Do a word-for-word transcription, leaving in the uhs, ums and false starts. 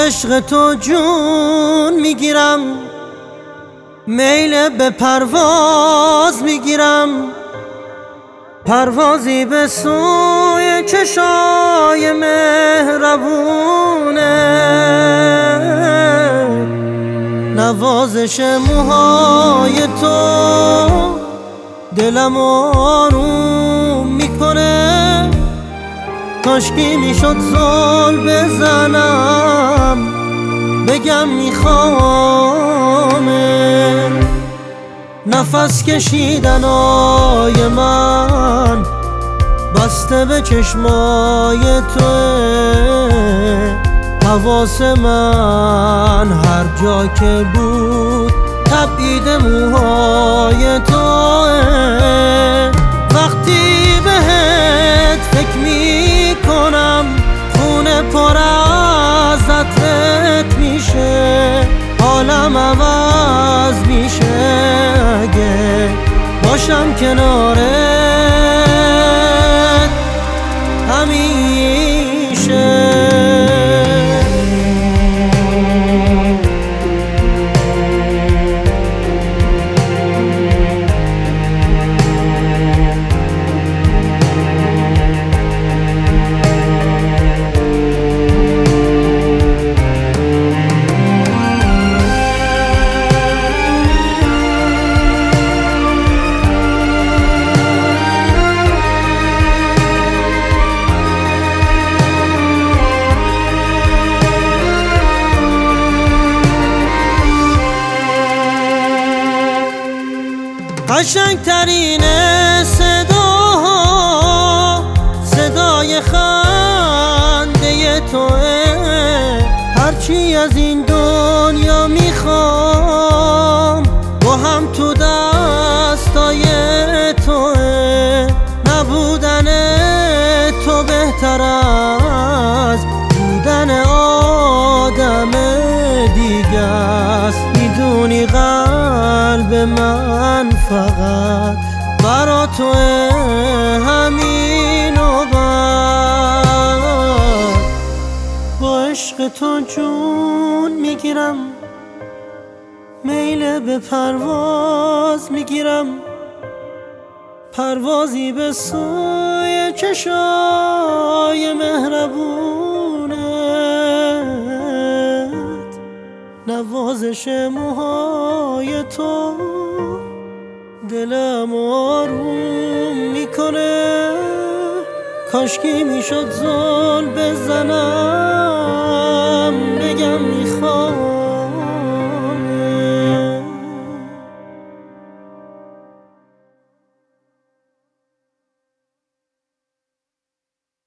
عشق تو جون میگیرم، میل به پرواز میگیرم، پروازی به سوی چشای مهربونه، نوازش موهای تو دلم آروم میکنه. کاشکی میشد زل بزنم بگم میخوامه، نفس کشیدنای من بسته به چشمای توه. حواس من هر جا که بود تبعید موهای توه. وقتی بهت فکر میکنم خونه پر از عطرت میشه، حالم عوض میشه اگه باشم کنارت همیشه. قشنگترین صدا صدای خنده توه. هرچی از این دنیا میخوام با هم تو دستای توه. نبودن تو بهتر از بودن آدم دیگه است. میدونی قلب من فقط برا توه، همین و بس. با عشق تو جون میگیرم، میل به پرواز میگیرم، پروازی به سوی چشای مهربونت، نوازش موهای تو دلم آروم میکنه. کاشکی میشد زل بزنم بگم میخوام